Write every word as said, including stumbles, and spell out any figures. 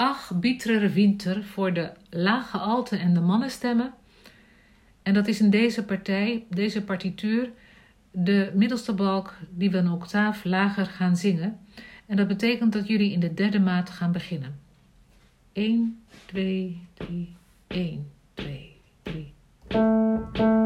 Ach, bittere winter voor de lage alten en de mannenstemmen. En dat is in deze partij, deze partituur, de middelste balk die we een octaaf lager gaan zingen. En dat betekent dat jullie in de derde maat gaan beginnen. één, twee, drie, één, twee, drie.